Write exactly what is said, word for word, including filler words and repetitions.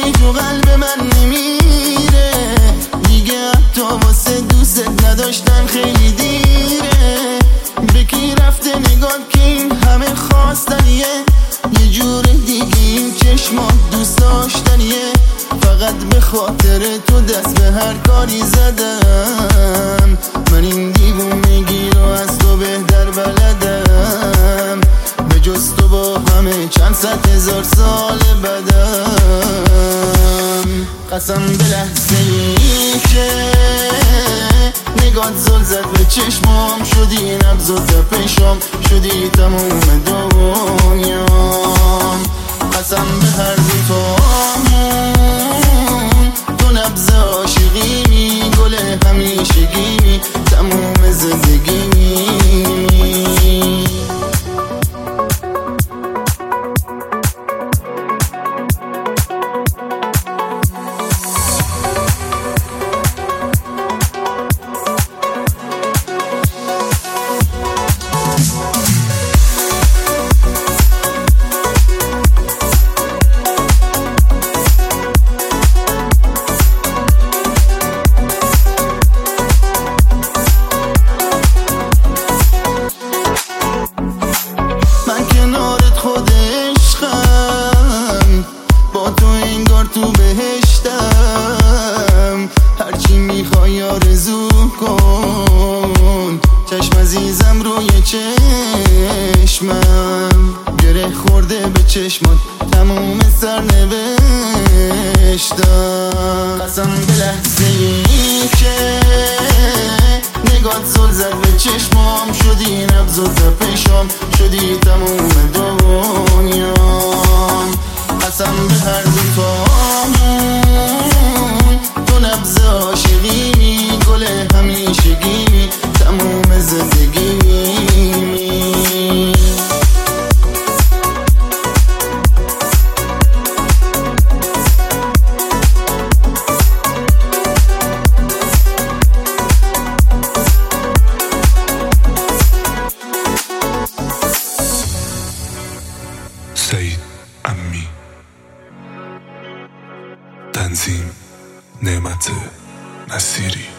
میای تو قلب من نمیره دیگه، حتی واسه دوست نداشتن خیلی دیره. به کی رفته نگات که این همه خواستنیه، یه جور دیگه این چشمات دوست داشتنیه. فقط به خاطر تو دست به هر کاری زدم، من این دیوونگی رو از تو بهتر بلدم. به جز تو با همه چند صد هزار سال بدم. قسم به لحظه ای که نگات زل زد به چشمام، شدی نبض و تپشم، شدی تموم دنیام. قسم به هر دوتامون تو نبض عاشقیمی، گل همیشگیمی، تموم زندگیمی. تو بهشتم، هرچی میخوای آرزو کن. چشم عزیزم روی چشمم، گره خورده به چشمات تموم سرنوشتم. قسم به لحظه ای که نگات زل زد به چشمام، شدی نبض و تپشم، شدی تموم دنیام. قسم به هر دوتامون تو نبض عاشقیمی، گل همیشگیمی، تموم زندگیمی. سعید امی، تنظیم نعمت نصیری.